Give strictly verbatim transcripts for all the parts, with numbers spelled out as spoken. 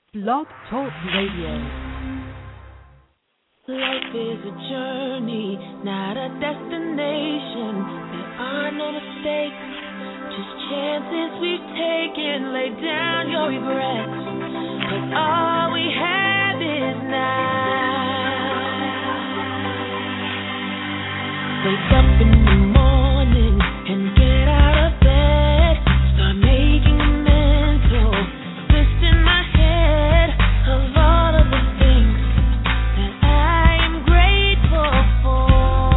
Blog Talk Radio. Life is a journey, not a destination. There are no mistakes, just chances we've taken. Lay down your regrets, 'cause all we have is now. Wake up in the morning and get out of bed. Start making a mental list in my head of all of the things that I am grateful for.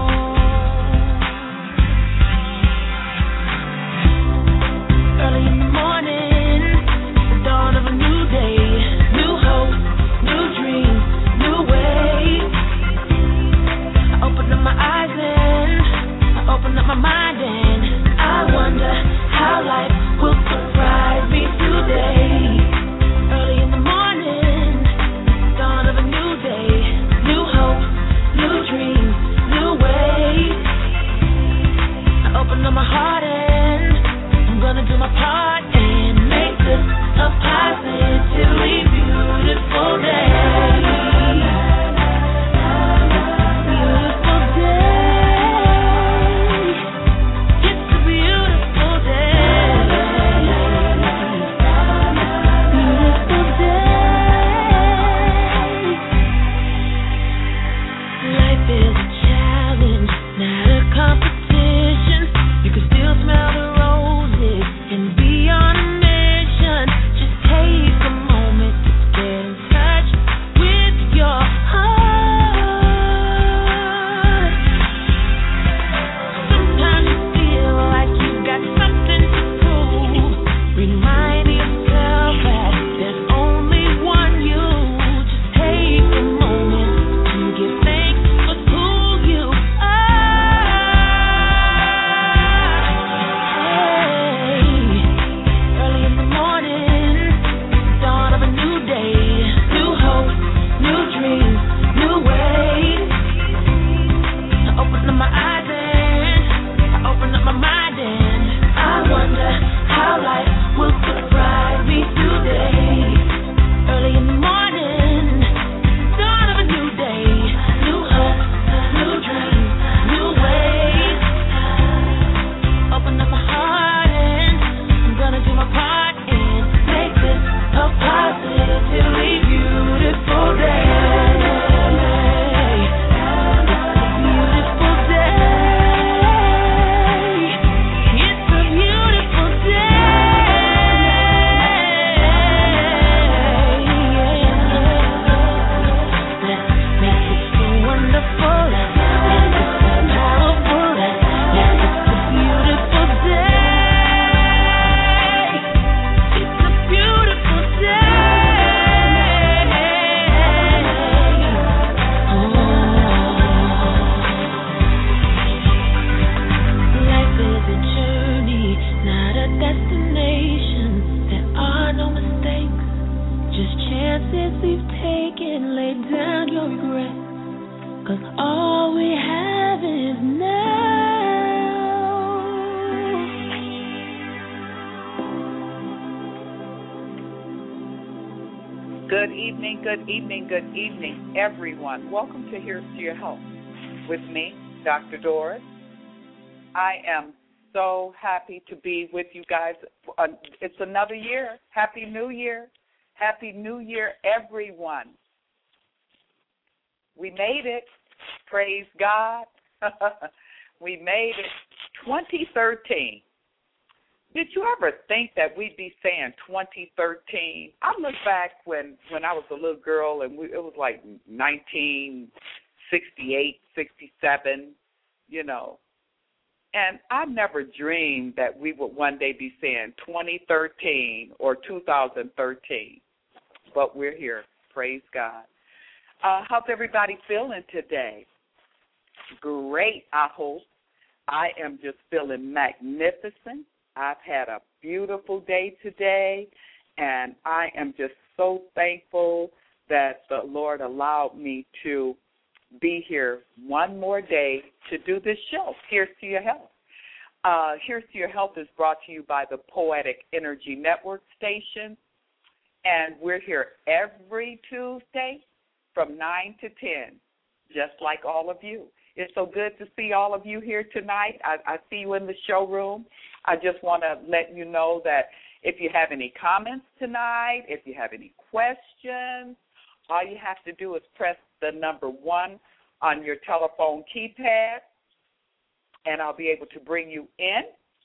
Early in the morning, the dawn of a new day, new hope, new dreams, new ways. I open up my eyes and I open up my mind and I wonder how life will surprise me today. Early in the morning, dawn of a new day, new hope, new dreams, new ways. I open up my heart and I'm gonna do my part and make this a positively beautiful day. Beautiful day. It's a beautiful day. Beautiful day. Life is a challenge, not a competition. You can still smell the roses and be on a mission. Just take a moment to get in touch with your heart. Sometimes you feel like you've got something to prove. Remind yourself that there's only one you. Just take a moment to give thanks for who you are. Early in the morning, dawn of a new day, new hope, new dreams, new ways. I open up my eyes and I open up my mind and I wonder how life will surprise me today. Early in the morning, dawn of a new day, new hope, new dreams, new ways. Open up my heart and I'm gonna do my part and make this a positively beautiful day. Beautiful day. It's a beautiful day. Let's make it so wonderful. Let's make it so powerful. Let's make it a beautiful day. It's a beautiful day. Oh. Life is a journey, not a destination. There are no mistakes, just chances we've taken. Lay down your regrets, 'cause all we have is now. Good evening, good evening, good evening, everyone. Welcome to Here's to Your Health with me, Doctor Doris. I am so happy to be with you guys. Uh, It's another year. Happy New Year. Happy New Year, everyone. We made it. Praise God. We made it. twenty thirteen. Did you ever think that we'd be saying twenty thirteen? I look back when, when I was a little girl, and we, it was like nineteen sixty-eight, sixty-seven, you know. And I never dreamed that we would one day be saying twenty thirteen or two thousand thirteen. But we're here. Praise God. Uh, how's everybody feeling today? Great, I hope. I am just feeling magnificent. I've had a beautiful day today, and I am just so thankful that the Lord allowed me to be here one more day to do this show. Here's to Your Health. Uh, Here's to Your Health is brought to you by the Poetic Energy Network Station. And we're here every Tuesday from nine to ten, just like all of you. It's so good to see all of you here tonight. I, I see you in the showroom. I just want to let you know that if you have any comments tonight, if you have any questions, all you have to do is press the number one on your telephone keypad, and I'll be able to bring you in.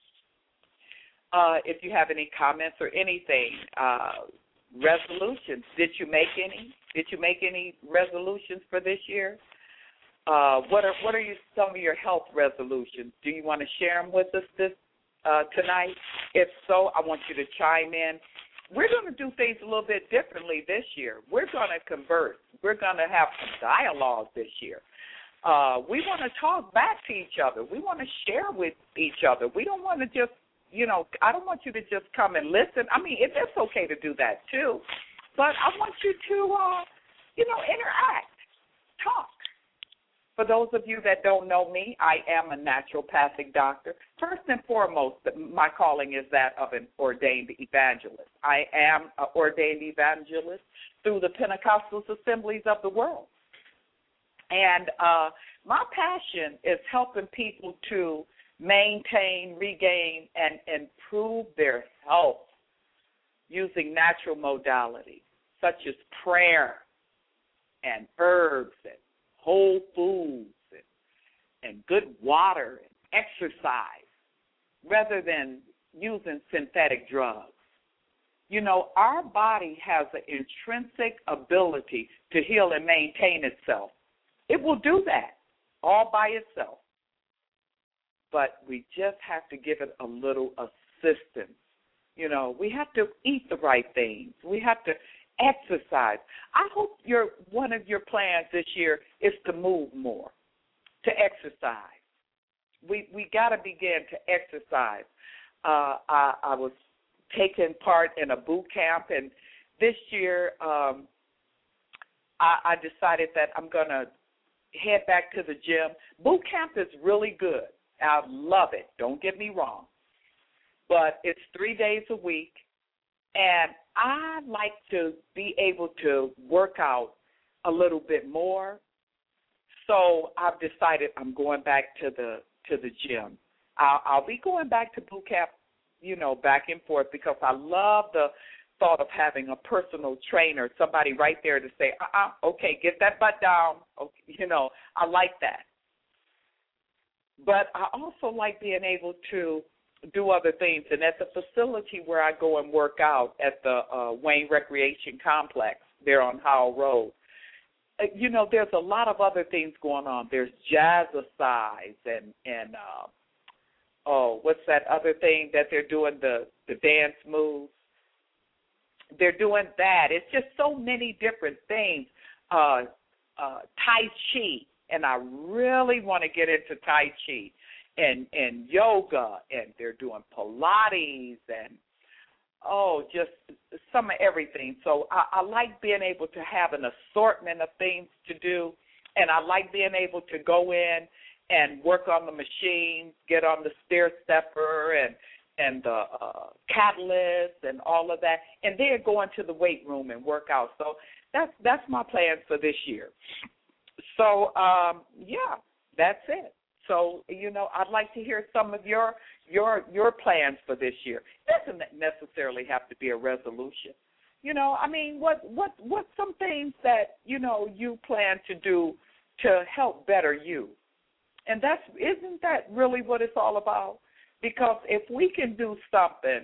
Uh, if you have any comments or anything, uh, resolutions, did you make any? Did you make any resolutions for this year? Uh, what are what are you, some of your health resolutions? Do you want to share them with us this uh, tonight? If so, I want you to chime in. We're going to do things a little bit differently this year. We're going to converse. We're going to have some dialogue this year. Uh, we want to talk back to each other. We want to share with each other. We don't want to just, you know, I don't want you to just come and listen. I mean, it, it's okay to do that too, but I want you to, uh, you know, interact, talk. For those of you that don't know me, I am a naturopathic doctor. First and foremost, my calling is that of an ordained evangelist. I am an ordained evangelist through the Pentecostal assemblies of the world. And uh, my passion is helping people to maintain, regain, and improve their health using natural modalities such as prayer and herbs and whole foods and, and good water and exercise rather than using synthetic drugs. You know, our body has an intrinsic ability to heal and maintain itself. It will do that all by itself. But we just have to give it a little assistance. You know, we have to eat the right things. We have to exercise. I hope your one of your plans this year is to move more, to exercise. We we got to begin to exercise. Uh, I, I was taking part in a boot camp, and this year um, I, I decided that I'm going to head back to the gym. Boot camp is really good. I love it. Don't get me wrong. But it's three days a week, and I like to be able to work out a little bit more. So I've decided I'm going back to the to the gym. I'll, I'll be going back to boot camp, you know, back and forth because I love the thought of having a personal trainer, somebody right there to say, uh-uh, okay, get that butt down. Okay, you know, I like that. But I also like being able to do other things. And at the facility where I go and work out at the uh, Wayne Recreation Complex there on Howell Road, uh, you know, there's a lot of other things going on. There's jazzercise and, and uh, oh, what's that other thing that they're doing, the, the dance moves? They're doing that. It's just so many different things. Uh, uh, Tai Chi, and I really want to get into Tai Chi. And, and yoga, and they're doing Pilates, and, oh, just some of everything. So I, I like being able to have an assortment of things to do, and I like being able to go in and work on the machines, get on the stair stepper and, and the uh, catalyst and all of that, and then go into the weight room and work out. So that's, that's my plans for this year. So, um, yeah, that's it. So, you know, I'd like to hear some of your your your plans for this year. It doesn't necessarily have to be a resolution. You know, I mean, what what what's some things that, you know, you plan to do to help better you? And that's isn't that really what it's all about? Because if we can do something,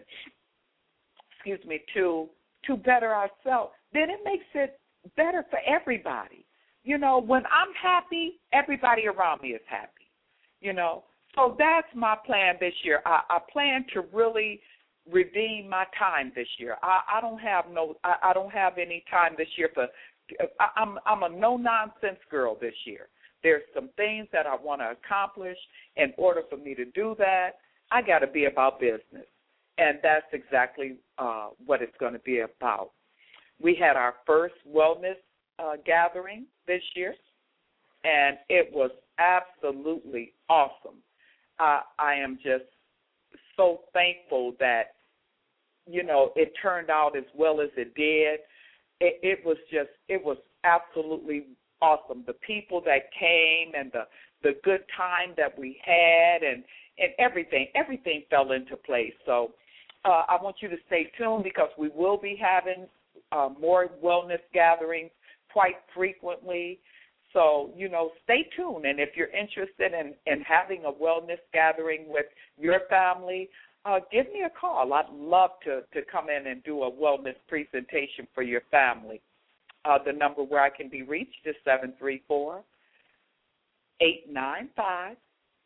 excuse me, to to better ourselves, then it makes it better for everybody. You know, when I'm happy, everybody around me is happy. You know, so that's my plan this year. I, I plan to really redeem my time this year. I, I don't have no, I, I don't have any time this year for. I, I'm I'm a no nonsense girl this year. There's some things that I want to accomplish. In order for me to do that, I got to be about business, and that's exactly uh, what it's going to be about. We had our first wellness uh, gathering this year, and it was absolutely awesome. Uh, I am just so thankful that you know, it turned out as well as it did. It, it was just, it was absolutely awesome. The people that came and the, the good time that we had and, and everything, everything fell into place. So uh, I want you to stay tuned because we will be having uh, more wellness gatherings quite frequently. So, you know, stay tuned. And if you're interested in, in having a wellness gathering with your family, uh, give me a call. I'd love to, to come in and do a wellness presentation for your family. Uh, the number where I can be reached is seven three four, eight nine five,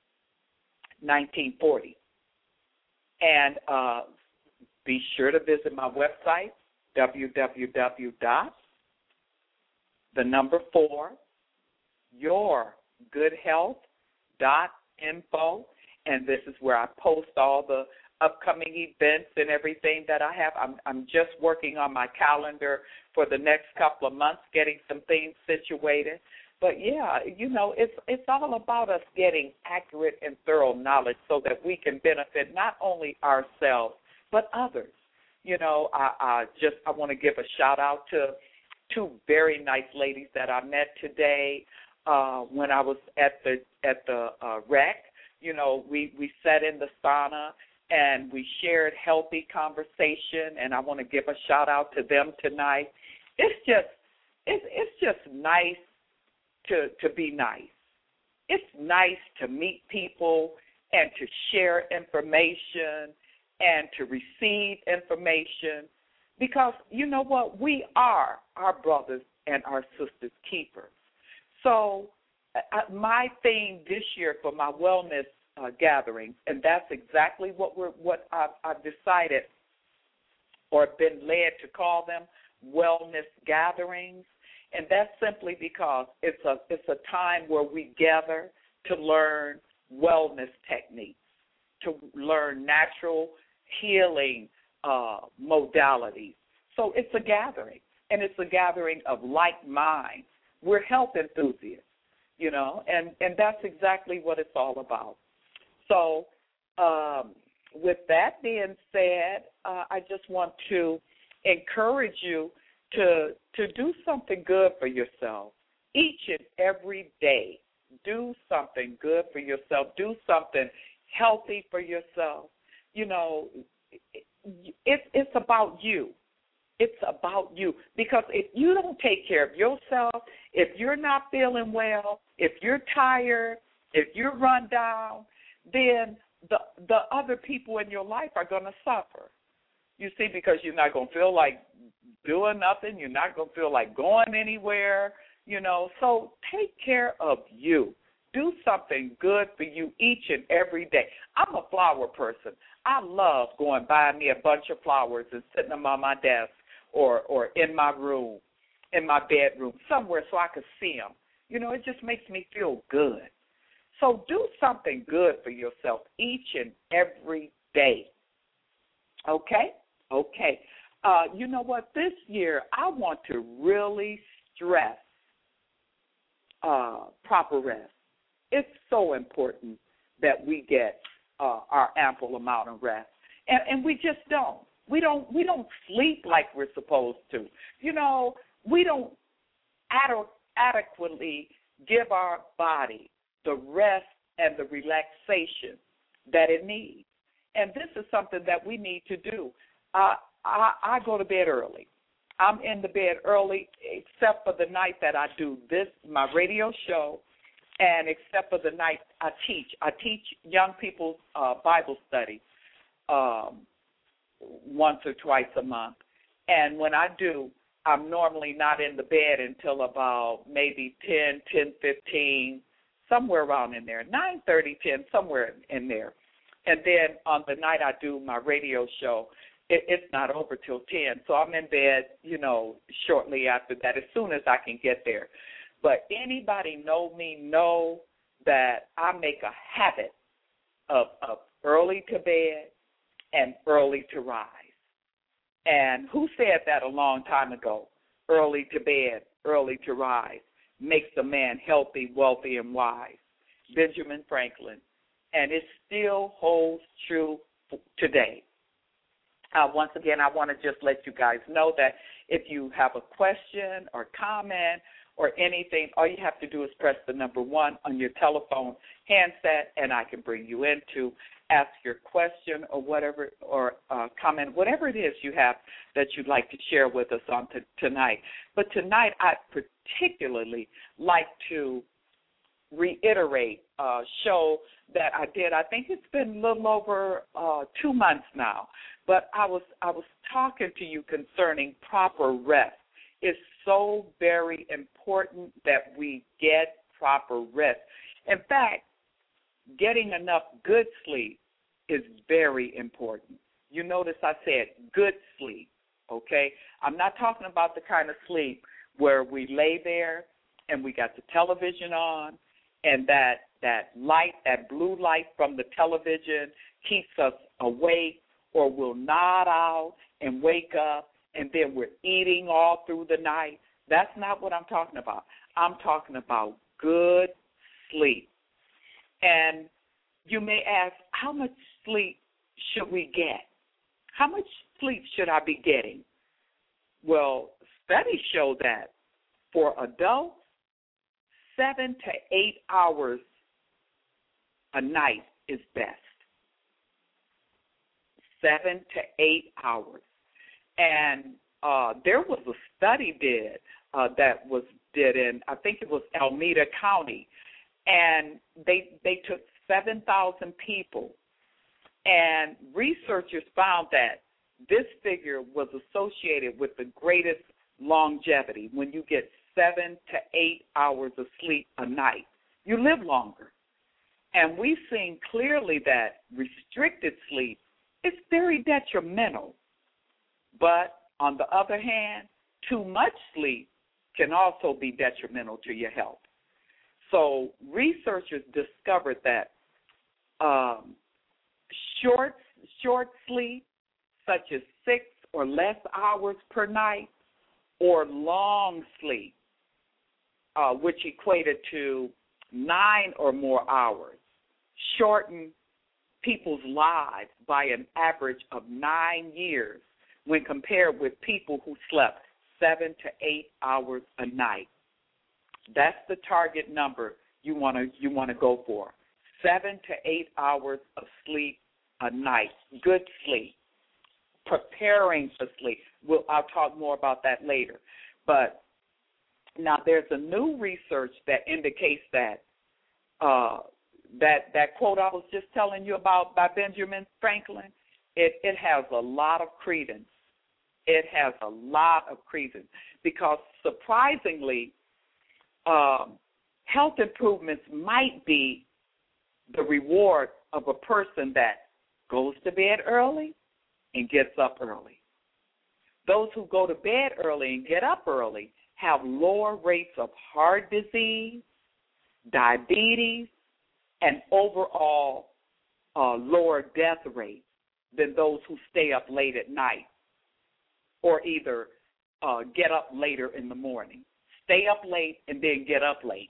one nine four zero. And uh, be sure to visit my website, w w w dot the number four your good health dot info, and this is where I post all the upcoming events and everything that I have. I'm, I'm just working on my calendar for the next couple of months, getting some things situated. But, yeah, you know, it's it's all about us getting accurate and thorough knowledge so that we can benefit not only ourselves but others. You know, I, I just I want to give a shout-out to two very nice ladies that I met today. Uh, when I was at the at the uh, rec, you know, we, we sat in the sauna and we shared healthy conversation, and I want to give a shout out to them tonight. It's just it's it's just nice to to be nice. It's nice to meet people and to share information and to receive information because you know what, we are our brothers and our sisters' keepers. So uh, my theme this year for my wellness uh, gatherings, and that's exactly what we're what I've, I've decided or been led to call them, wellness gatherings, and that's simply because it's a it's a time where we gather to learn wellness techniques, to learn natural healing uh, modalities. So it's a gathering, and it's a gathering of like minds. We're health enthusiasts, you know, and, and that's exactly what it's all about. So um, with that being said, uh, I just want to encourage you to to do something good for yourself each and every day. Do something good for yourself. Do something healthy for yourself. You know, it, it's about you. It's about you, because if you don't take care of yourself, if you're not feeling well, if you're tired, if you're run down, then the the other people in your life are going to suffer. You see, because you're not going to feel like doing nothing. You're not going to feel like going anywhere, you know. So take care of you. Do something good for you each and every day. I'm a flower person. I love going buying me a bunch of flowers and sitting them on my desk or or in my room, in my bedroom, somewhere so I could see them. You know, it just makes me feel good. So do something good for yourself each and every day. Okay? Okay. Uh, you know what? This year I want to really stress uh, proper rest. It's so important that we get uh, our ample amount of rest, and, and we just don't. We don't. We don't sleep like we're supposed to. You know, we don't ad- adequately give our body the rest and the relaxation that it needs, and this is something that we need to do. Uh, I, I go to bed early. I'm in the bed early, except for the night that I do this, my radio show. And except for the night I teach, I teach young people's uh, Bible study um, once or twice a month. And when I do, I'm normally not in the bed until about maybe ten, ten fifteen, somewhere around in there, nine thirty, ten, somewhere in there. And then on the night I do my radio show, it, it's not over till ten. So I'm in bed, you know, shortly after that, as soon as I can get there. But anybody know me know that I make a habit of, of early to bed and early to rise. And who said that a long time ago? Early to bed, early to rise makes a man healthy, wealthy, and wise. Benjamin Franklin. And it still holds true today. Uh, once again, I want to just let you guys know that if you have a question or comment or anything, all you have to do is press the number one on your telephone handset, and I can bring you in to ask your question or whatever, or uh, comment, whatever it is you have that you'd like to share with us on t- tonight. But tonight, I'd particularly like to reiterate a show that I did. I think it's been a little over uh, two months now, but I was I was talking to you concerning proper rest. It's so very important that we get proper rest. In fact, getting enough good sleep is very important. You notice I said good sleep, okay? I'm not talking about the kind of sleep where we lay there and we got the television on, and that, that light, that blue light from the television keeps us awake, or we'll nod out and wake up, and then we're eating all through the night. That's not what I'm talking about. I'm talking about good sleep. And you may ask, how much sleep should we get? How much sleep should I be getting? Well, studies show that for adults, seven to eight hours a night is best. Seven to eight hours. And uh, there was a study did uh, that was did in, I think it was Alameda County, and they they took seven thousand people, and researchers found that this figure was associated with the greatest longevity. When you get seven to eight hours of sleep a night, you live longer. And we've seen clearly that restricted sleep is very detrimental. But on the other hand, too much sleep can also be detrimental to your health. So researchers discovered that um, short short sleep, such as six or less hours per night, or long sleep, uh, which equated to nine or more hours, shorten people's lives by an average of nine years when compared with people who slept seven to eight hours a night. That's the target number you want to you want to go for. Seven to eight hours of sleep a night, good sleep, preparing for sleep. We'll, I'll talk more about that later. But now there's a new research that indicates that uh, that that quote I was just telling you about by Benjamin Franklin, it, it has a lot of credence. It has a lot of credence because surprisingly, um, health improvements might be the reward of a person that goes to bed early and gets up early. Those who go to bed early and get up early have lower rates of heart disease, diabetes, and overall uh, lower death rate than those who stay up late at night or either uh, get up later in the morning. Stay up late and then get up late.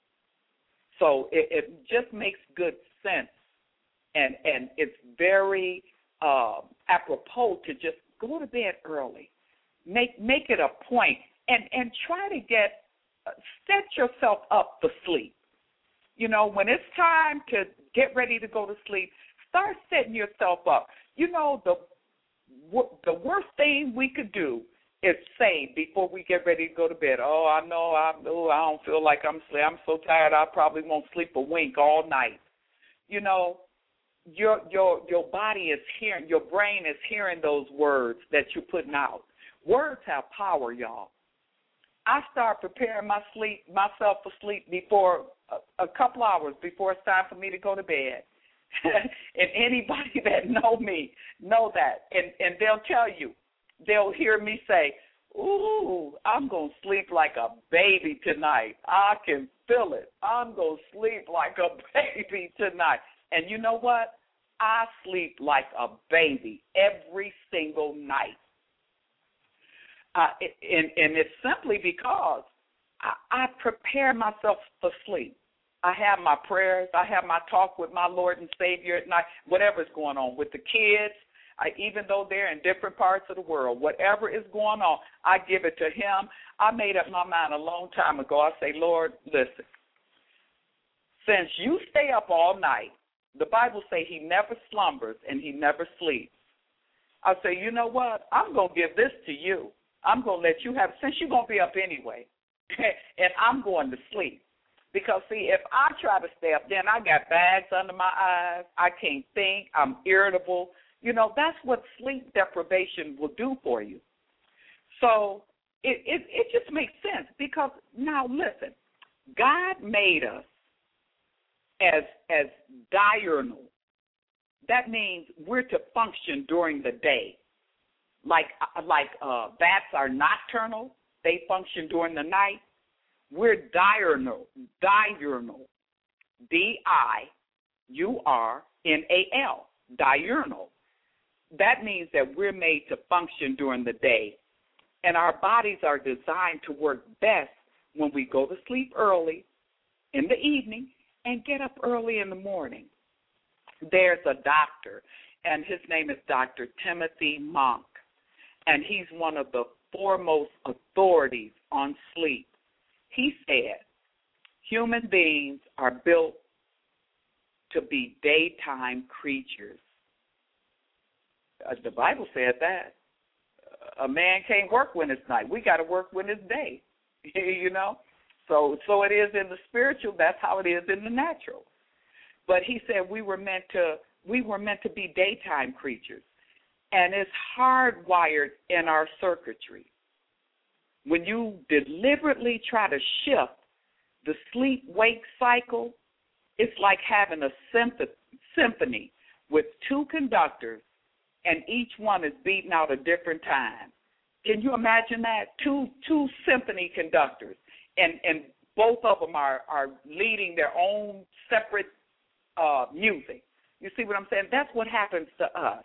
So it, it just makes good sense, and, and it's very uh, apropos to just go to bed early. Make make it a point, and, and try to get, uh, set yourself up for sleep. You know, when it's time to get ready to go to sleep, start setting yourself up. You know, the the worst thing we could do is say before we get ready to go to bed, oh, I know, I, oh, I don't feel like I'm sleep. I'm so tired I probably won't sleep a wink all night. You know, your your your body is hearing, your brain is hearing those words that you're putting out. Words have power, y'all. I start preparing my sleep, myself for sleep before a, a couple hours before it's time for me to go to bed. And anybody that know me know that, and and they'll tell you, they'll hear me say, ooh, I'm going to sleep like a baby tonight. I can feel it. I'm going to sleep like a baby tonight. And you know what? I sleep like a baby every single night. Uh, and, and it's simply because I, I prepare myself for sleep. I have my prayers. I have my talk with my Lord and Savior at night, whatever's going on with the kids. I, even though they're in different parts of the world, whatever is going on, I give it to him. I made up my mind a long time ago. I say, Lord, listen, since you stay up all night, the Bible says he never slumbers and he never sleeps. I say, you know what? I'm going to give this to you. I'm going to let you have, since you're going to be up anyway, and I'm going to sleep. Because, see, if I try to stay up, then I got bags under my eyes. I can't think. I'm irritable. You know, that's what sleep deprivation will do for you. So it, it, it just makes sense because, now listen, God made us as as diurnal. That means we're to function during the day. Like, like uh, bats are nocturnal. They function during the night. We're diurnal, diurnal, D I U R N A L, diurnal. That means that we're made to function during the day, and our bodies are designed to work best when we go to sleep early in the evening and get up early in the morning. There's a doctor, and his name is Doctor Timothy Monk, and he's one of the foremost authorities on sleep. He said, human beings are built to be daytime creatures. Uh, the Bible said that. A man can't work when it's night. We got to work when it's day, you know. So so it is in the spiritual. That's how it is in the natural. But he said we were meant to we were meant to be daytime creatures, and it's hardwired in our circuitry. When you deliberately try to shift the sleep-wake cycle, it's like having a symphony with two conductors, and each one is beating out a different time. Can you imagine that? Two two symphony conductors, and, and both of them are, are leading their own separate uh, music. You see what I'm saying? That's what happens to us.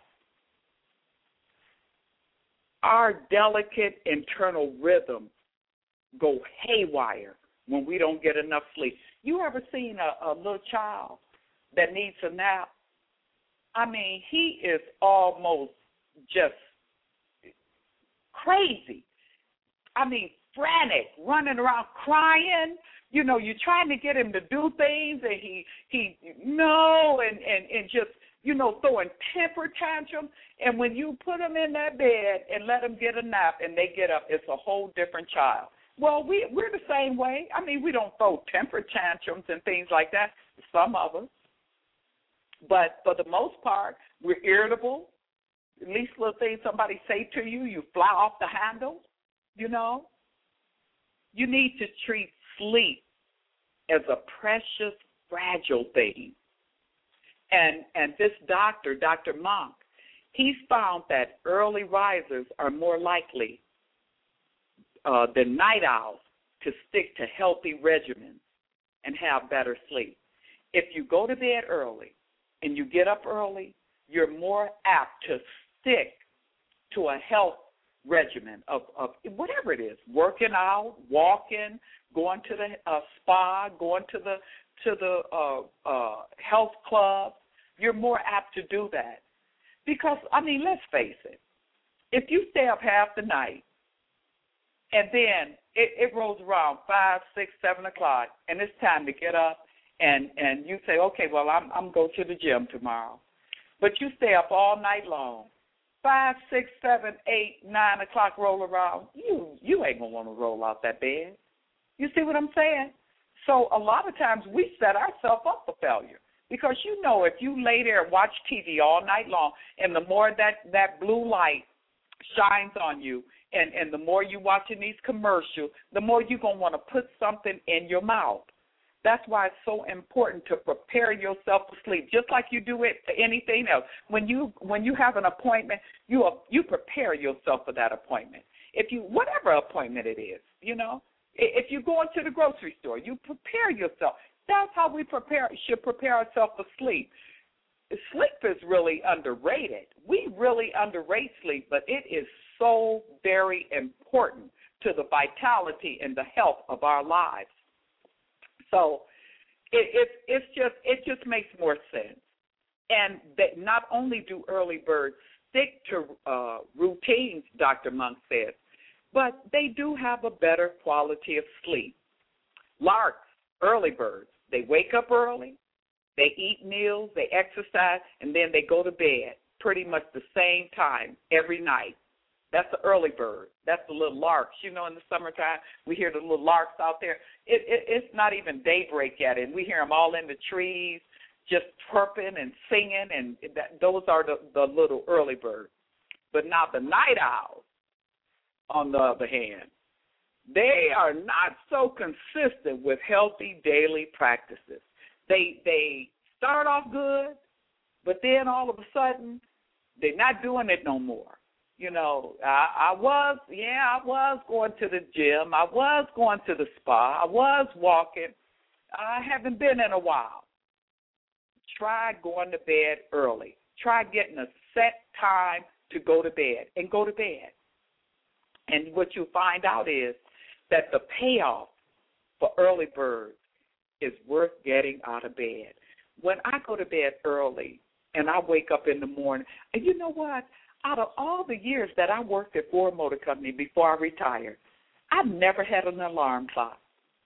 Our delicate internal rhythms go haywire when we don't get enough sleep. You ever seen a, a little child that needs a nap? I mean, he is almost just crazy. I mean, frantic, running around crying. You know, you're trying to get him to do things, and he, he no, and, and, and just, you know, throwing temper tantrums. And when you put them in that bed and let them get a nap and they get up, it's a whole different child. Well, we, we're the same way. I mean, we don't throw temper tantrums and things like that, some of us. But for the most part, we're irritable. At least little things somebody say to you, you fly off the handle, you know. You need to treat sleep as a precious, fragile thing. And and this doctor, Doctor Monk, he's found that early risers are more likely uh, than night owls to stick to healthy regimens and have better sleep. If you go to bed early and you get up early, you're more apt to stick to a health regimen of, of whatever it is, working out, walking, going to the uh, spa, going to the to the uh, uh, health club. You're more apt to do that. Because, I mean, let's face it, if you stay up half the night and then it, it rolls around five, six, seven o'clock and it's time to get up and, and you say, okay, well, I'm I'm going to the gym tomorrow. But you stay up all night long. Five, six, seven, eight, nine o'clock roll around, you, you ain't going to want to roll out that bed. You see what I'm saying? So a lot of times we set ourselves up for failure. Because, you know, if you lay there and watch T V all night long, and the more that, that blue light shines on you, and, and the more you're watching these commercials, the more you're going to want to put something in your mouth. That's why it's so important to prepare yourself for sleep, just like you do it for anything else. When you when you have an appointment, you are, you prepare yourself for that appointment. If you whatever appointment it is, you know, if you go into the grocery store, you prepare yourself. That's how we prepare should prepare ourselves for sleep. Sleep is really underrated. We really underrate sleep, but it is so very important to the vitality and the health of our lives. So it, it, it's just it just makes more sense. And that not only do early birds stick to uh, routines, Doctor Monk says, but they do have a better quality of sleep. Larks, early birds, they wake up early, they eat meals, they exercise, and then they go to bed pretty much the same time every night. That's the early bird. That's the little larks. You know, in the summertime, we hear the little larks out there. It, it, it's not even daybreak yet, and we hear them all in the trees just chirping and singing, and that, those are the, the little early birds. But now the night owls, on the other hand, they are not so consistent with healthy daily practices. They they start off good, but then all of a sudden, they're not doing it no more. You know, I, I was, yeah, I was going to the gym. I was going to the spa. I was walking. I haven't been in a while. Try going to bed early. Try getting a set time to go to bed, and go to bed. And what you find out is that the payoff for early birds is worth getting out of bed. When I go to bed early and I wake up in the morning, and you know what? Out of all the years that I worked at Ford Motor Company before I retired, I never had an alarm clock.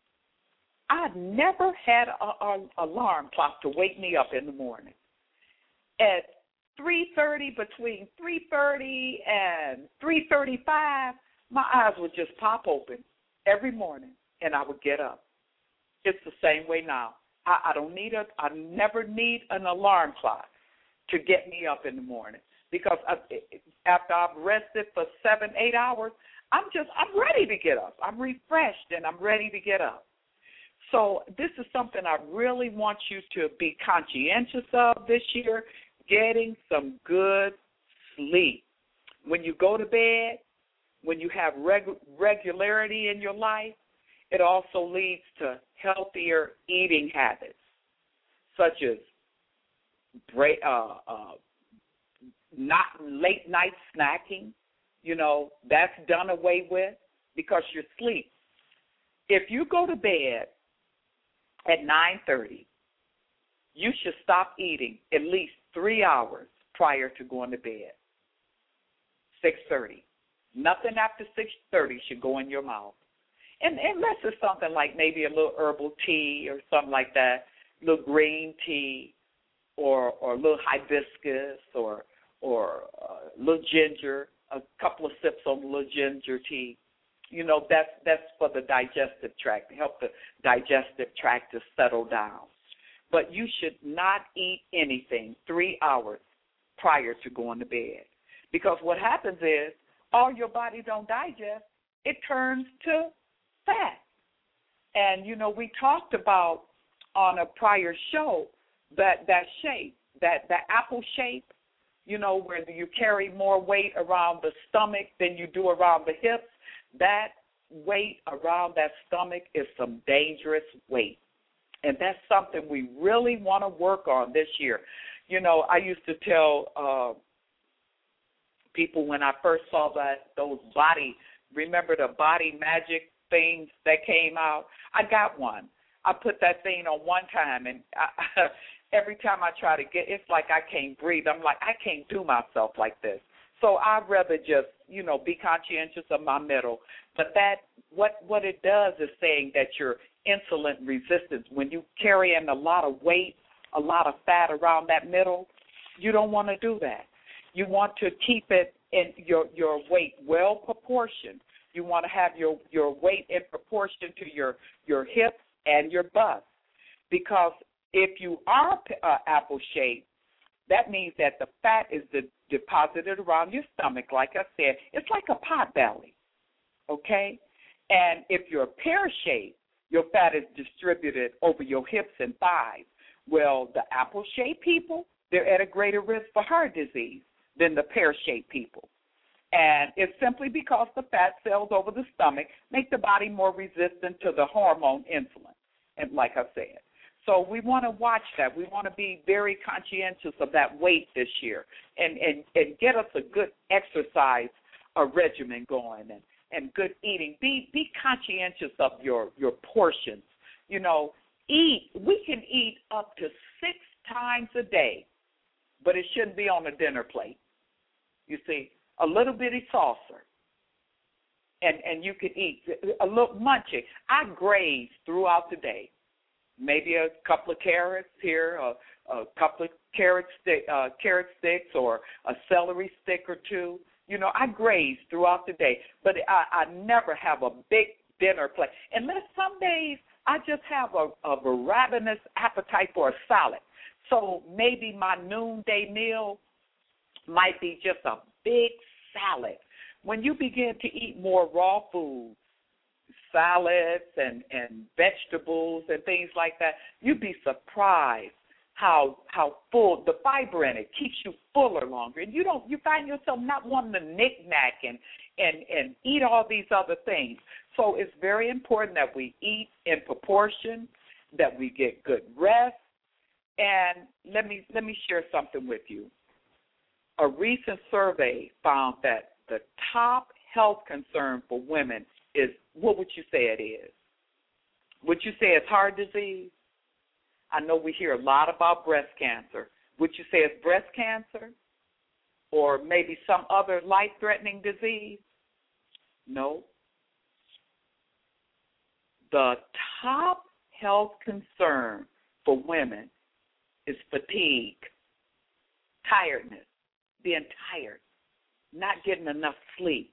I never had an alarm clock to wake me up in the morning. At three thirty, between three thirty and three thirty-five, my eyes would just pop open every morning, and I would get up. It's the same way now. I, I don't need a, I never need an alarm clock to get me up in the morning, because I, after I've rested for seven, eight hours, I'm just, I'm ready to get up. I'm refreshed, and I'm ready to get up. So this is something I really want you to be conscientious of this year, getting some good sleep. When you go to bed, when you have reg- regularity in your life, it also leads to healthier eating habits, such as break, uh, uh, not late night snacking. You know, that's done away with because you're asleep. If you go to bed at nine thirty, you should stop eating at least three hours prior to going to bed. six thirty. Nothing after six thirty should go in your mouth. And unless it's something like maybe a little herbal tea or something like that, a little green tea or or a little hibiscus or or a little ginger, a couple of sips on a little ginger tea. You know, that's, that's for the digestive tract, to help the digestive tract to settle down. But you should not eat anything three hours prior to going to bed, because what happens is all your body don't digest, it turns to fat. And, you know, we talked about on a prior show that that shape, that, that apple shape, you know, where you carry more weight around the stomach than you do around the hips, that weight around that stomach is some dangerous weight. And that's something we really want to work on this year. You know, I used to tell uh, people when I first saw that, those body, remember the Body Magic things that came out? I got one. I put that thing on one time, and I, every time I try to get, it's like I can't breathe. I'm like, I can't do myself like this. So I'd rather just, you know, be conscientious of my middle. But that, what what it does is saying that you're insulin resistant. When you carry in a lot of weight, a lot of fat around that middle, you don't want to do that. You want to keep it in your, your weight well proportioned. You want to have your, your weight in proportion to your, your hips and your bust. Because if you are uh, apple shaped, that means that the fat is de- deposited around your stomach. Like I said, it's like a pot belly, okay? And if you're pear-shaped, your fat is distributed over your hips and thighs. Well, the apple-shaped people, they're at a greater risk for heart disease than the pear-shaped people. And it's simply because the fat cells over the stomach make the body more resistant to the hormone insulin, and like I said. So we want to watch that. We want to be very conscientious of that weight this year and, and, and get us a good exercise a regimen going and, and good eating. Be be conscientious of your, your portions. You know, eat. We can eat up to six times a day, but it shouldn't be on a dinner plate. You see, a little bitty saucer. And, and you can eat a little munching. I graze throughout the day. Maybe a couple of carrots here, a, a couple of carrot stick, uh, carrot sticks, or a celery stick or two. You know, I graze throughout the day, but I, I never have a big dinner plate. Unless some days I just have a, a ravenous appetite for a salad. So maybe my noonday meal might be just a big salad. When you begin to eat more raw foods, salads and, and vegetables and things like that, you'd be surprised how how full the fiber in it keeps you fuller longer. And you don't you find yourself not wanting to knick-knack and, and, and eat all these other things. So it's very important that we eat in proportion, that we get good rest. And let me let me share something with you. A recent survey found that the top health concern for women is, what would you say it is? Would you say it's heart disease? I know we hear a lot about breast cancer. Would you say it's breast cancer? Or maybe some other life-threatening disease? No. The top health concern for women is fatigue, tiredness, being tired, not getting enough sleep.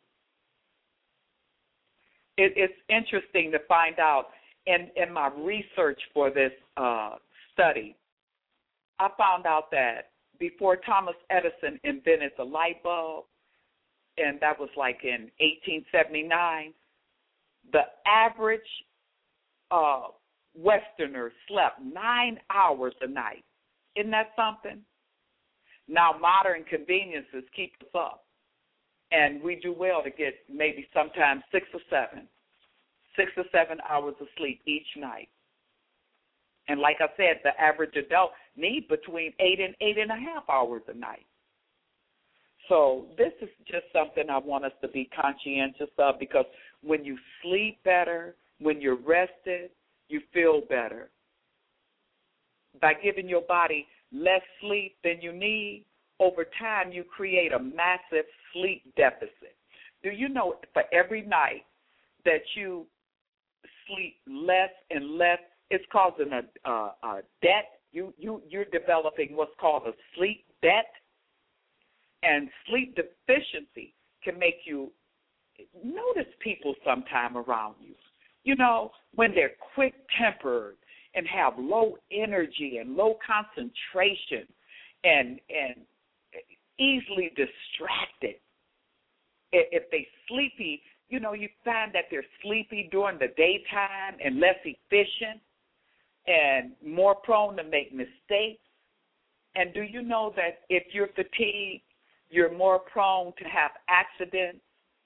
It, it's interesting to find out in, in my research for this uh, study, I found out that before Thomas Edison invented the light bulb, and that was like in eighteen seventy-nine, the average uh, Westerner slept nine hours a night. Isn't that something? Now modern conveniences keep us up, and we do well to get maybe sometimes six or seven, six or seven hours of sleep each night. And like I said, the average adult needs between eight and eight and a half hours a night. So this is just something I want us to be conscientious of, because when you sleep better, when you're rested, you feel better. By giving your body less sleep than you need, over time you create a massive sleep deficit. Do you know for every night that you sleep less and less, it's causing a, a, a debt. You, you, you're developing what's called a sleep debt. And sleep deficiency can make you notice people sometime around you. You know, when they're quick-tempered and have low energy and low concentration and and easily distracted. If they're sleepy, you know, you find that they're sleepy during the daytime and less efficient and more prone to make mistakes. And do you know that if you're fatigued, you're more prone to have accidents?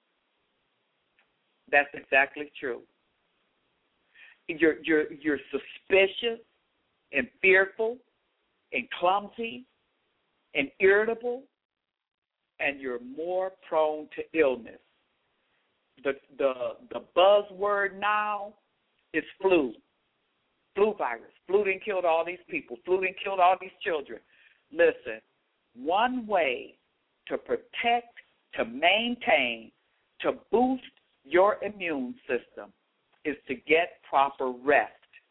That's exactly true. You're, you're, you're suspicious and fearful and clumsy and irritable, and you're more prone to illness. The, the, the buzzword now is flu, flu virus. Flu done killed all these people. Flu done killed all these children. Listen, one way to protect, to maintain, to boost your immune system is to get proper rest.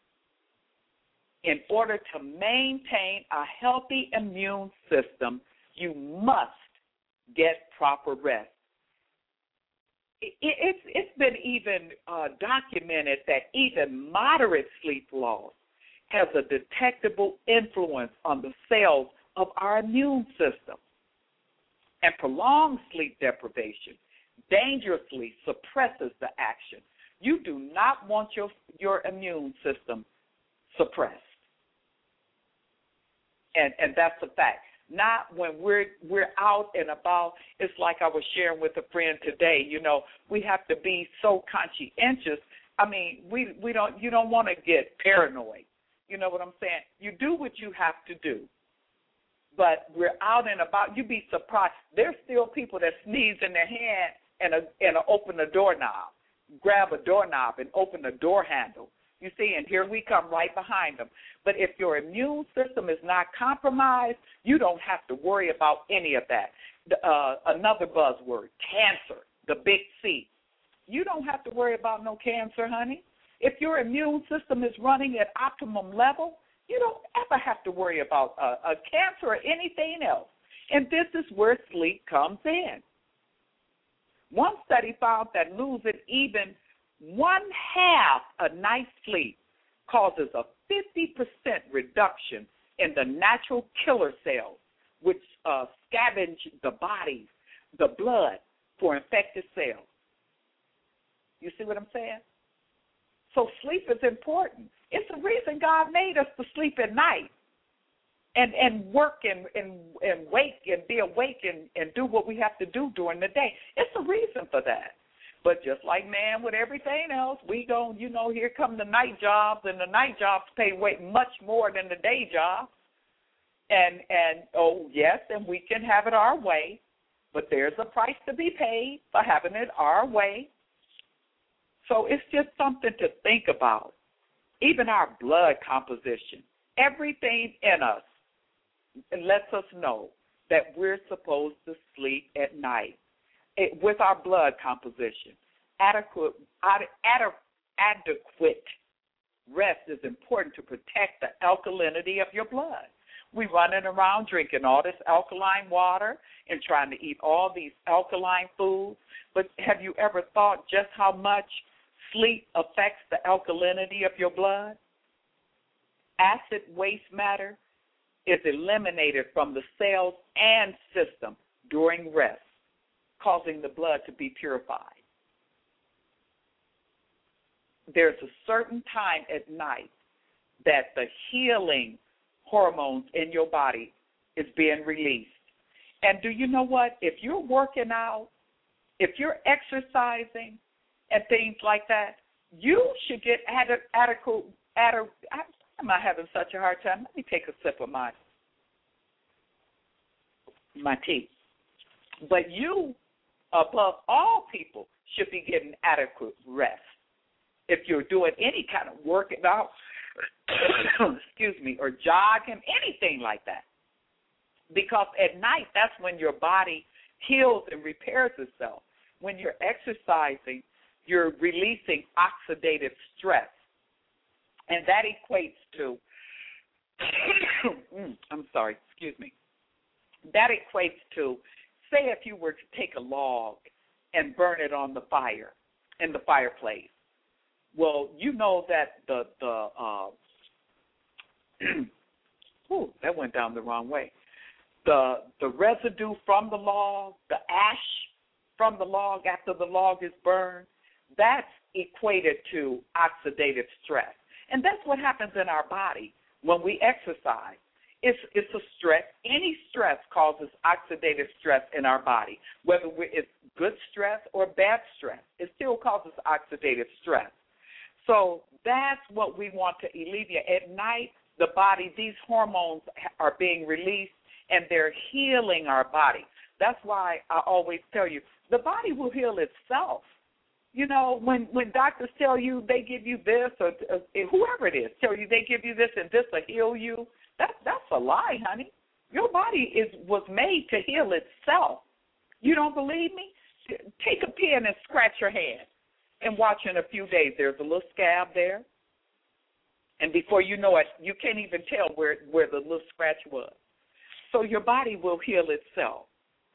In order to maintain a healthy immune system, you must get proper rest. It, it, it's, it's been even uh, documented that even moderate sleep loss has a detectable influence on the cells of our immune system. And prolonged sleep deprivation dangerously suppresses the action. You do not want your, your immune system suppressed. And, and that's a fact. Not when we're we're out and about. It's like I was sharing with a friend today. You know, we have to be so conscientious. I mean, we we don't you don't want to get paranoid. You know what I'm saying? You do what you have to do. But we're out and about. You'd be surprised. There's still people that sneeze in their hand and a, and a open the doorknob, grab a doorknob and open the door handle. You see, and here we come right behind them. But if your immune system is not compromised, you don't have to worry about any of that. Uh, another buzzword, cancer, the big C. You don't have to worry about no cancer, honey. If your immune system is running at optimum level, you don't ever have to worry about a, a cancer or anything else. And this is where sleep comes in. One study found that losing even one half a night's sleep causes a fifty percent reduction in the natural killer cells, which uh, scavenge the body, the blood for infected cells. You see what I'm saying? So sleep is important. It's the reason God made us to sleep at night and, and work and, and, and wake and be awake and, and do what we have to do during the day. It's a reason for that. But just like man with everything else, we go, you know, here come the night jobs, and the night jobs pay way much more than the day job. And, and oh, yes, and we can have it our way, but there's a price to be paid for having it our way. So it's just something to think about. Even our blood composition, everything in us lets us know that we're supposed to sleep at night it, with our blood composition. Adequate, ad, ad, adequate rest is important to protect the alkalinity of your blood. We running around drinking all this alkaline water and trying to eat all these alkaline foods, but have you ever thought just how much sleep affects the alkalinity of your blood? Acid waste matter is eliminated from the cells and system during rest, causing the blood to be purified. There's a certain time at night that the healing hormones in your body is being released. And do you know what? If you're working out, if you're exercising, and things like that, you should get adequate, adequate, adequate, am I having such a hard time? Let me take a sip of my, my tea. But you, above all people, should be getting adequate rest. If you're doing any kind of working out, excuse me, or jogging, anything like that. Because at night, that's when your body heals and repairs itself. When you're exercising, you're releasing oxidative stress. And that equates to, I'm sorry, excuse me. That equates to, say if you were to take a log and burn it on the fire, in the fireplace. Well, you know that the, the uh, ooh, that went down the wrong way. The, the residue from the log, the ash from the log after the log is burned, that's equated to oxidative stress. And that's what happens in our body when we exercise. It's, it's a stress. Any stress causes oxidative stress in our body. Whether it's good stress or bad stress, it still causes oxidative stress. So that's what we want to alleviate. At night, the body, these hormones are being released, and they're healing our body. That's why I always tell you, the body will heal itself. You know, when, when doctors tell you they give you this, or, or whoever it is, tell you they give you this and this will heal you, that, that's a lie, honey. Your body is was made to heal itself. You don't believe me? Take a pen and scratch your hand and watch in a few days. There's a little scab there. And before you know it, you can't even tell where, where the little scratch was. So your body will heal itself.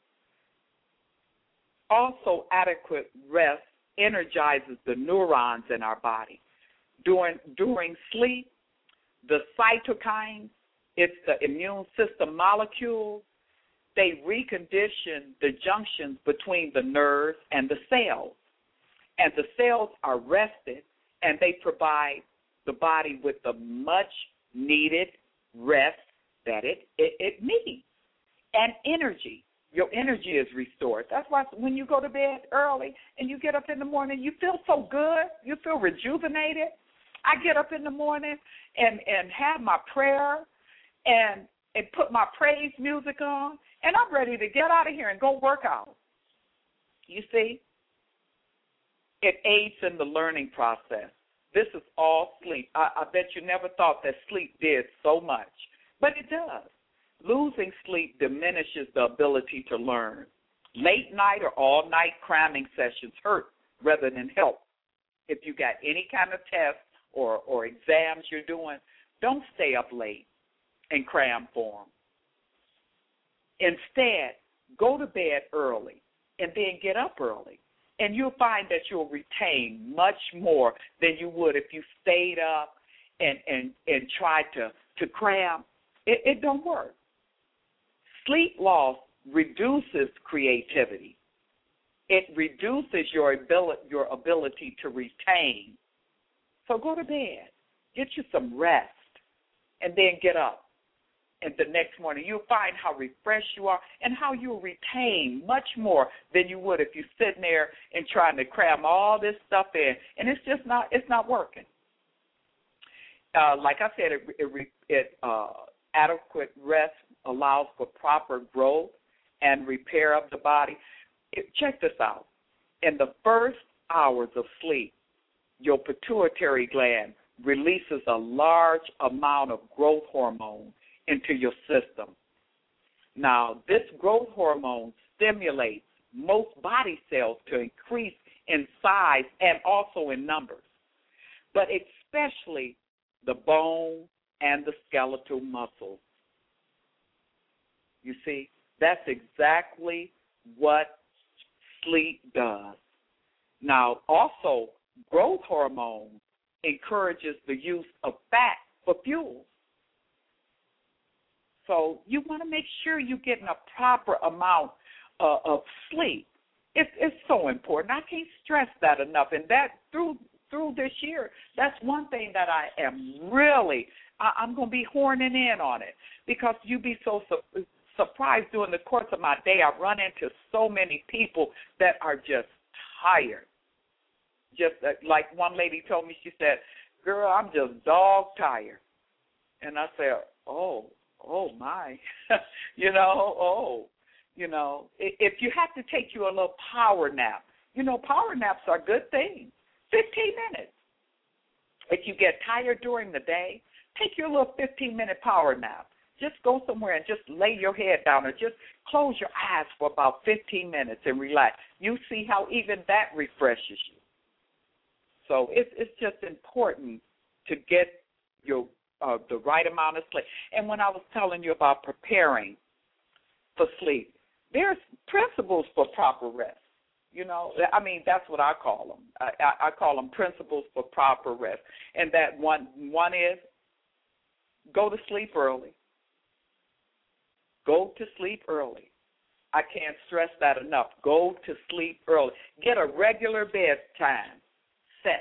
Also, adequate rest energizes the neurons in our body. During, during sleep, the cytokines, it's the immune system molecules, they recondition the junctions between the nerves and the cells. And the cells are rested, and they provide the body with the much-needed rest that it, it, it needs, and energy. Your energy is restored. That's why when you go to bed early and you get up in the morning, you feel so good. You feel rejuvenated. I get up in the morning and, and have my prayer and, and put my praise music on, and I'm ready to get out of here and go work out. You see? It aids in the learning process. This is all sleep. I, I bet you never thought that sleep did so much, but it does. Losing sleep diminishes the ability to learn. Late night or all night cramming sessions hurt rather than help. If you got any kind of test or, or exams you're doing, don't stay up late and cram for them. Instead, go to bed early and then get up early. And you'll find that you'll retain much more than you would if you stayed up and, and, and tried to, to cram. It, it don't work. Sleep loss reduces creativity. It reduces your ability, your ability to retain. So go to bed, get you some rest, and then get up. And the next morning, you'll find how refreshed you are and how you'll retain much more than you would if you're sitting there and trying to cram all this stuff in. And it's just not, it's not working. Uh, like I said, it, it, it uh, adequate rest allows for proper growth and repair of the body. It, check this out. In the first hours of sleep, your pituitary gland releases a large amount of growth hormone into your system. Now, this growth hormone stimulates most body cells to increase in size and also in numbers, but especially the bone and the skeletal muscles. You see, that's exactly what sleep does. Now, also, growth hormone encourages the use of fat for fuel. So you want to make sure you're getting a proper amount uh, of sleep. It's, it's so important. I can't stress that enough. And that through through this year, that's one thing that I am really, I, I'm going to be horning in on it, because you'd be so su- surprised during the course of my day. I run into so many people that are just tired. Just uh, like one lady told me, she said, girl, I'm just dog tired. And I said, oh, oh, my, you know, oh, you know, if you have to take you a little power nap, you know, power naps are good things, fifteen minutes. If you get tired during the day, take your little fifteen-minute power nap. Just go somewhere and just lay your head down or just close your eyes for about fifteen minutes and relax. You see how even that refreshes you. So it's, it's just important to get your Uh, the right amount of sleep. And when I was telling you about preparing for sleep, there's principles for proper rest. You know, I mean, that's what I call them. I, I, I call them principles for proper rest. And that one, one is go to sleep early. Go to sleep early. I can't stress that enough. Go to sleep early. Get a regular bedtime set.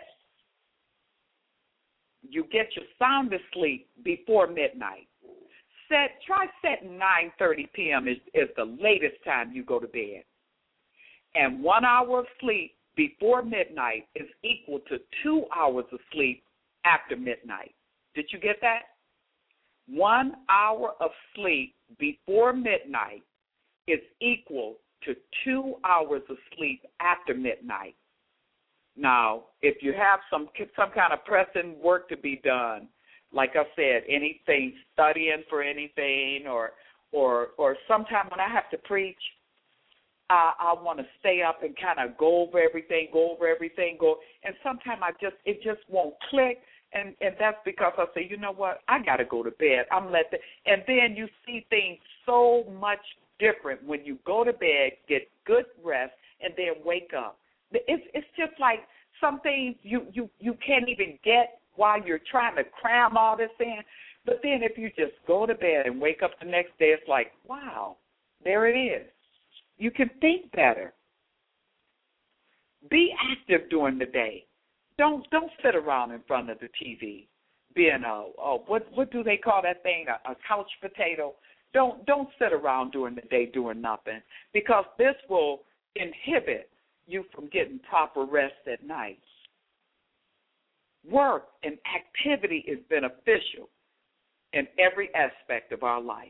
You get your sound asleep before midnight. Set, try setting nine thirty p.m. is, is the latest time you go to bed. And one hour of sleep before midnight is equal to two hours of sleep after midnight. Did you get that? One hour of sleep before midnight is equal to two hours of sleep after midnight. Now, if you have some some kind of pressing work to be done, like I said, anything, studying for anything, or or or sometime when I have to preach, I, I want to stay up and kind of go over everything, go over everything, go. And sometimes I just it just won't click, and and that's because I say, you know what, I got to go to bed. I'm let the, and then you see things so much different when you go to bed, get good rest, and then wake up. It's it's just like some things you, you, you can't even get while you're trying to cram all this in. But then if you just go to bed and wake up the next day, it's like, wow, there it is. You can think better. Be active during the day. Don't don't sit around in front of the T V being a, a what what do they call that thing, a, a couch potato. Don't don't sit around during the day doing nothing, because this will inhibit you from getting proper rest at night. Work and activity is beneficial in every aspect of our life.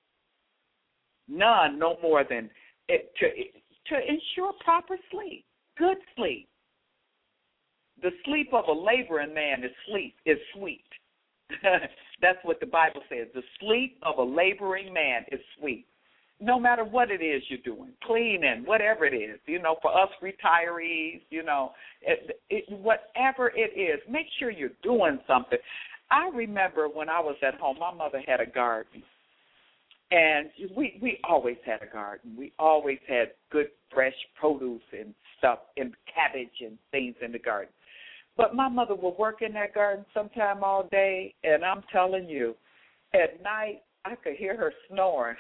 None no more than it, to, to ensure proper sleep, good sleep. The sleep of a laboring man is sleep is sweet. That's what the Bible says. The sleep of a laboring man is sweet. No matter what it is you're doing, cleaning, whatever it is, you know, for us retirees, you know, it, it, whatever it is, make sure you're doing something. I remember when I was at home, my mother had a garden, and we we always had a garden. We always had good, fresh produce and stuff, and cabbage and things in the garden. But my mother would work in that garden sometime all day, and I'm telling you, at night I could hear her snoring.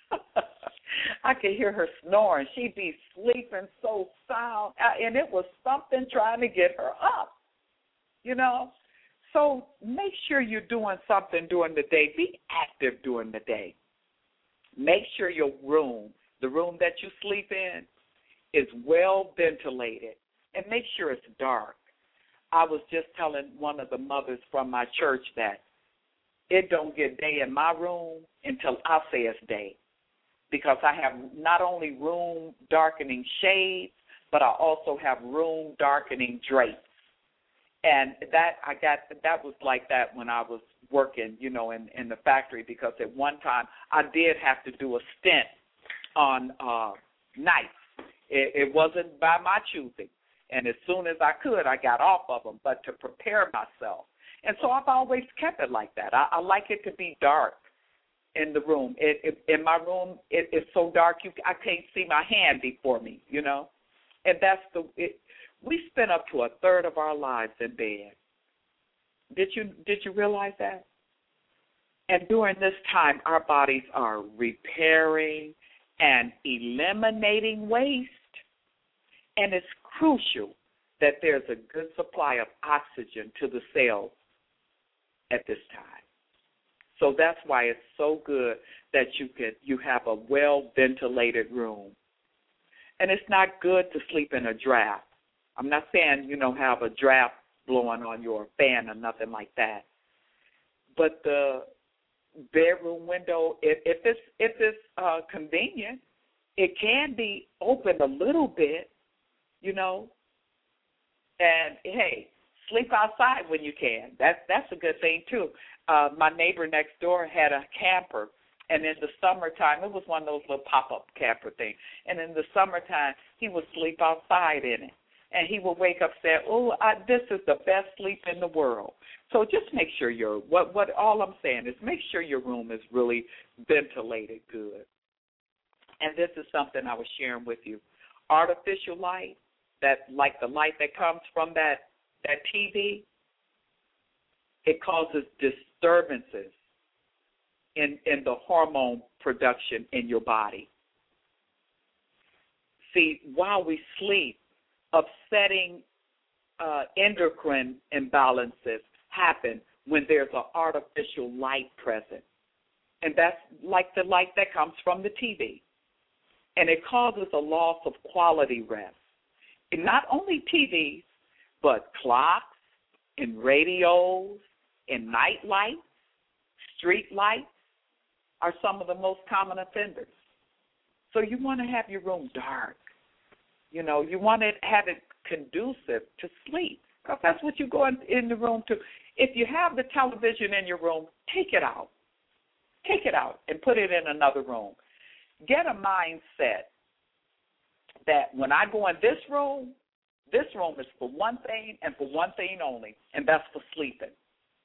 I could hear her snoring. She'd be sleeping so sound, and it was something trying to get her up, you know. So make sure you're doing something during the day. Be active during the day. Make sure your room, the room that you sleep in, is well ventilated, and make sure it's dark. I was just telling one of the mothers from my church that it don't get day in my room until I say it's day, because I have not only room darkening shades, but I also have room darkening drapes. And that I got that was like that when I was working, you know, in, in the factory, because at one time I did have to do a stint on uh, nights. It, it wasn't by my choosing. And as soon as I could, I got off of them, but to prepare myself. And so I've always kept it like that. I, I like it to be dark in the room. It, it, in my room, it, it's so dark you I can't see my hand before me, you know. And that's the it, we spend up to a third of our lives in bed. Did you did you realize that? And during this time, our bodies are repairing and eliminating waste. And it's crucial that there's a good supply of oxygen to the cells at this time. So that's why it's so good that you could you have a well-ventilated room. And it's not good to sleep in a draft. I'm not saying, you know, have a draft blowing on your fan or nothing like that. But the bedroom window, if, if it's, if it's uh, convenient, it can be opened a little bit, you know. And, hey, sleep outside when you can. That's, that's a good thing, too. Uh, my neighbor next door had a camper, and in the summertime, it was one of those little pop-up camper things, and in the summertime, he would sleep outside in it. And he will wake up saying, oh, I, this is the best sleep in the world. So just make sure your, what, what all I'm saying is make sure your room is really ventilated good. And this is something I was sharing with you. Artificial light, that like the light that comes from that, that T V, it causes disturbances in, in the hormone production in your body. See, while we sleep, upsetting uh, endocrine imbalances happen when there's an artificial light present. And that's like the light that comes from the T V. And it causes a loss of quality rest. And not only T Vs, but clocks and radios and night lights, street lights are some of the most common offenders. So you want to have your room dark. You know, you want to have it conducive to sleep, because that's what you go in, in the room to. If you have the television in your room, take it out. Take it out and put it in another room. Get a mindset that when I go in this room, this room is for one thing and for one thing only, and that's for sleeping.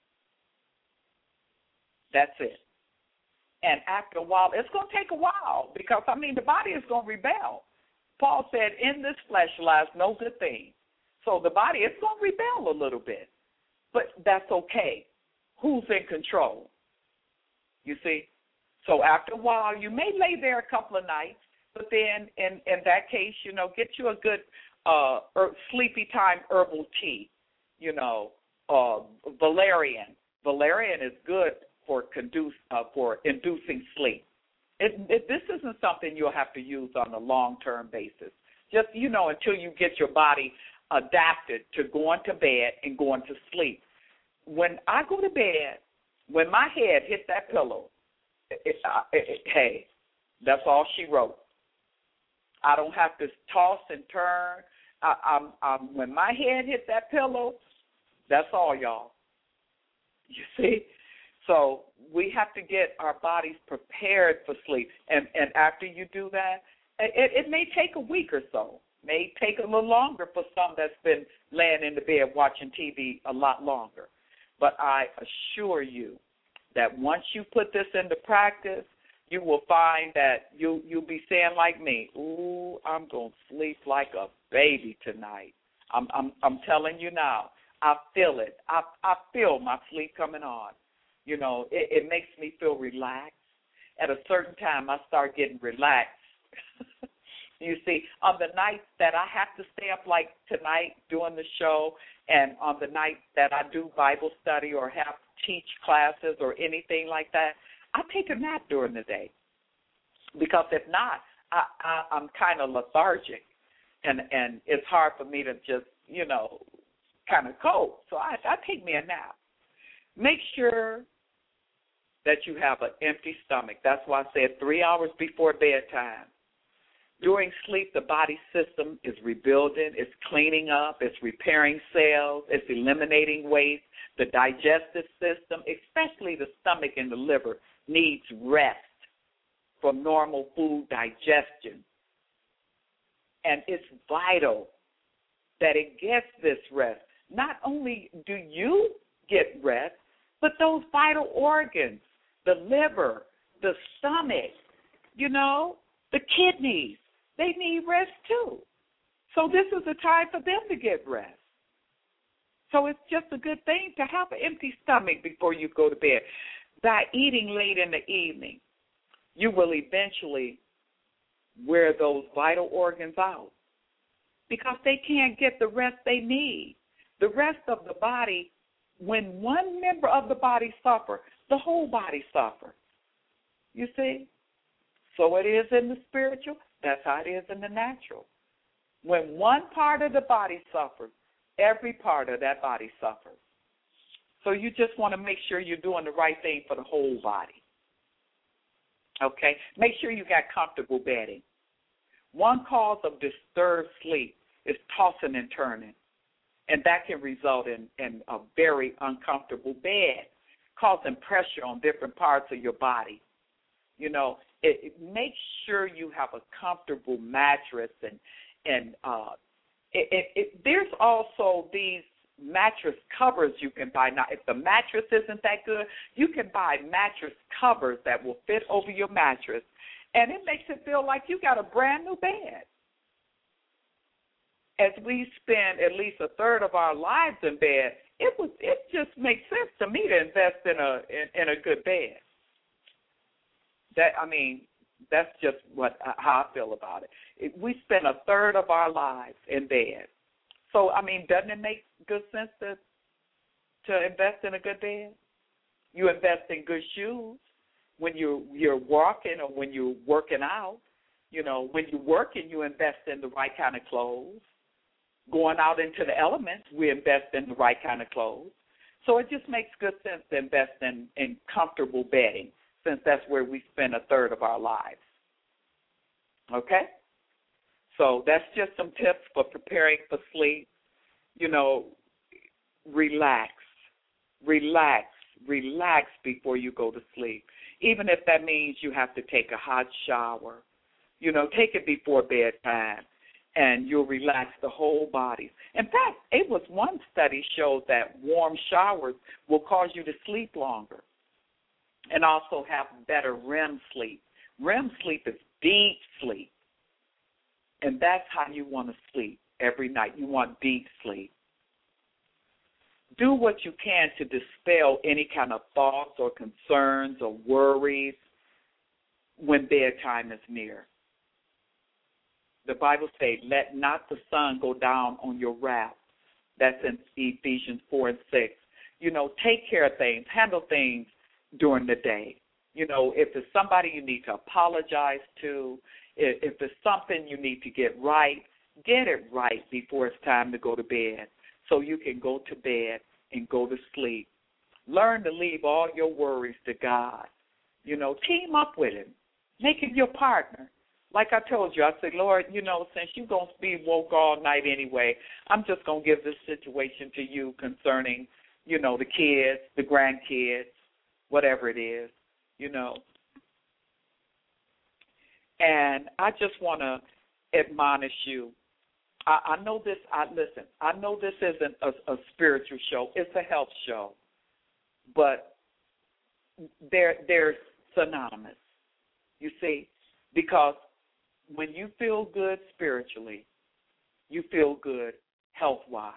That's it. And after a while, it's going to take a while because, I mean, the body is going to rebel. Paul said, in this flesh lies no good thing. So the body is going to rebel a little bit. But that's okay. Who's in control? You see? So after a while, you may lay there a couple of nights, but then in, in that case, you know, get you a good uh, er, sleepy time herbal tea, you know, uh, valerian. Valerian is good for, conduce, uh, for inducing sleep. It, it, this isn't something you'll have to use on a long-term basis. Just, you know, until you get your body adapted to going to bed and going to sleep. When I go to bed, when my head hits that pillow, it, it, it, hey, that's all she wrote. I don't have to toss and turn. I, I'm, I'm, when my head hit that pillow, that's all, y'all. You see? So we have to get our bodies prepared for sleep. And, and after you do that, it, it may take a week or so. May take a little longer for some that's been laying in the bed watching T V a lot longer. But I assure you that once you put this into practice, you will find that you, you'll be saying like me, ooh, I'm going to sleep like a baby tonight. I'm, I'm, I'm telling you now, I feel it. I, I feel my sleep coming on. You know, it, it makes me feel relaxed. At a certain time, I start getting relaxed. You see, on the nights that I have to stay up like tonight doing the show, and on the nights that I do Bible study or have teach classes or anything like that, I take a nap during the day. Because if not, I, I, I'm kind of lethargic, and, and it's hard for me to just, you know, kind of cope. So I, I take me a nap. Make sure that you have an empty stomach. That's why I said three hours before bedtime. During sleep, the body system is rebuilding, it's cleaning up, it's repairing cells, it's eliminating waste. The digestive system, especially the stomach and the liver, needs rest for normal food digestion. And it's vital that it gets this rest. Not only do you get rest, but those vital organs, the liver, the stomach, you know, the kidneys, they need rest too. So this is a time for them to get rest. So it's just a good thing to have an empty stomach before you go to bed. By eating late in the evening, you will eventually wear those vital organs out because they can't get the rest they need. The rest of the body, when one member of the body suffers, the whole body suffers. You see? So it is in the spiritual. That's how it is in the natural. When one part of the body suffers, every part of that body suffers. So you just want to make sure you're doing the right thing for the whole body. Okay? Make sure you got comfortable bedding. One cause of disturbed sleep is tossing and turning, and that can result in, in a very uncomfortable bed, causing pressure on different parts of your body. You know, it, it make sure you have a comfortable mattress, and and uh, it, it, it, there's also these mattress covers you can buy. Now, if the mattress isn't that good, you can buy mattress covers that will fit over your mattress, and it makes it feel like you got a brand new bed. As we spend at least a third of our lives in bed, it was it just makes sense to me to invest in a in, in a good bed. That I mean, that's just what how I feel about it. it. We spend a third of our lives in bed, so I mean, doesn't it make good sense to to invest in a good bed? You invest in good shoes when you you're walking or when you're working out. You know, when you're working, you invest in the right kind of clothes. Going out into the elements, we invest in the right kind of clothes. So it just makes good sense to invest in, in comfortable bedding, since that's where we spend a third of our lives. Okay? So that's just some tips for preparing for sleep. You know, relax, relax, relax before you go to sleep. Even if that means you have to take a hot shower, you know, take it before bedtime, and you'll relax the whole body. In fact, it was one study showed that warm showers will cause you to sleep longer and also have better R E M sleep. R E M sleep is deep sleep, and that's how you want to sleep every night. You want deep sleep. Do what you can to dispel any kind of thoughts or concerns or worries when bedtime is near. The Bible says, let not the sun go down on your wrath. That's in Ephesians four and six. You know, take care of things, handle things during the day. You know, if it's somebody you need to apologize to, if it's something you need to get right, get it right before it's time to go to bed so you can go to bed and go to sleep. Learn to leave all your worries to God. You know, team up with Him. Make Him your partner. like I told you, I said, Lord, you know, since you're going to be woke all night anyway, I'm just going to give this situation to you concerning, you know, the kids, the grandkids, whatever it is, you know. And I just want to admonish you. I, I know this, I listen, I know this isn't a, a spiritual show. It's a health show. But they're, they're synonymous, you see, because when you feel good spiritually, you feel good health-wise.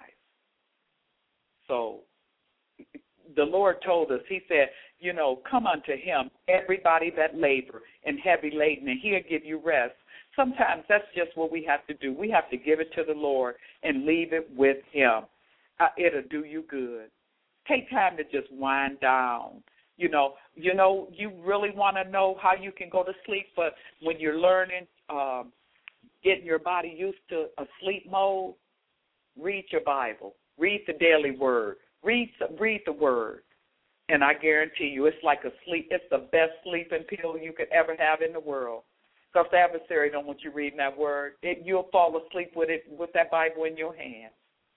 So the Lord told us, he said, you know, come unto him, everybody that labor and heavy laden, and he'll give you rest. Sometimes that's just what we have to do. We have to give it to the Lord and leave it with him. Uh, it'll do you good. Take time to just wind down. You know, you know, you really want to know how you can go to sleep, but when you're learning, um, getting your body used to a sleep mode, read your Bible, read the daily word, read read the word, and I guarantee you, it's like a sleep. It's the best sleeping pill you could ever have in the world. Because the adversary don't want you reading that word. It, you'll fall asleep with it, with that Bible in your hand.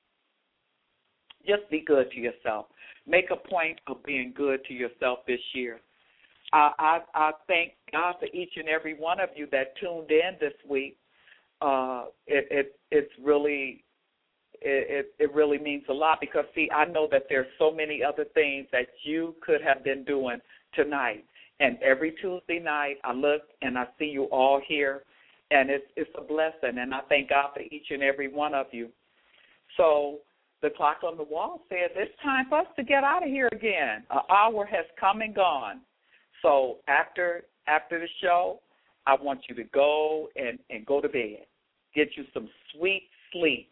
Just be good to yourself. Make a point of being good to yourself this year. I, I, I thank God for each and every one of you that tuned in this week. Uh, it, it it's really it, it really means a lot because, see, I know that there's so many other things that you could have been doing tonight. And every Tuesday night I look and I see you all here, and it's it's a blessing. And I thank God for each and every one of you. So the clock on the wall says it's time for us to get out of here again. An hour has come and gone. So after after the show, I want you to go and, and go to bed. Get you some sweet sleep.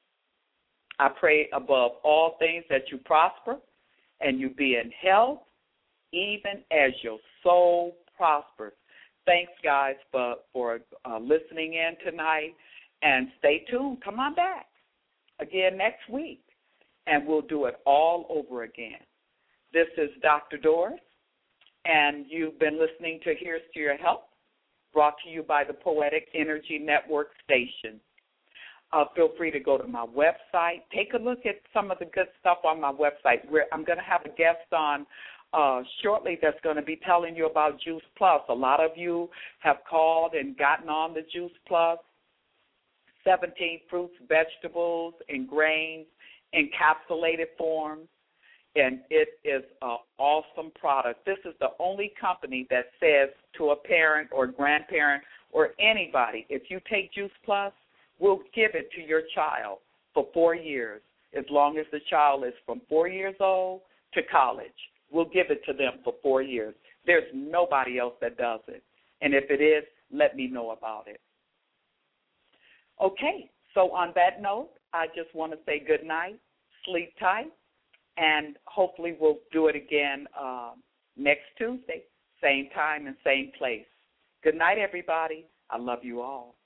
I pray above all things that you prosper and you be in health, even as your soul prospers. Thanks, guys, for, for uh, listening in tonight. And stay tuned. Come on back again next week, and we'll do it all over again. This is Doctor Doris, and you've been listening to Here's to Your Health, brought to you by the Poetic Energy Network station. Uh, feel free to go to my website. Take a look at some of the good stuff on my website. Where I'm going to have a guest on uh, shortly that's going to be telling you about Juice Plus. A lot of you have called and gotten on the Juice Plus. seventeen fruits, vegetables, and grains, encapsulated forms, and it is an awesome product. This is the only company that says to a parent or grandparent or anybody, if you take Juice Plus, we'll give it to your child for four years, as long as the child is from four years old to college. We'll give it to them for four years. There's nobody else that does it. And if it is, let me know about it. Okay, so on that note, I just want to say good night, sleep tight, and hopefully we'll do it again uh, next Tuesday, same time and same place. Good night, everybody. I love you all.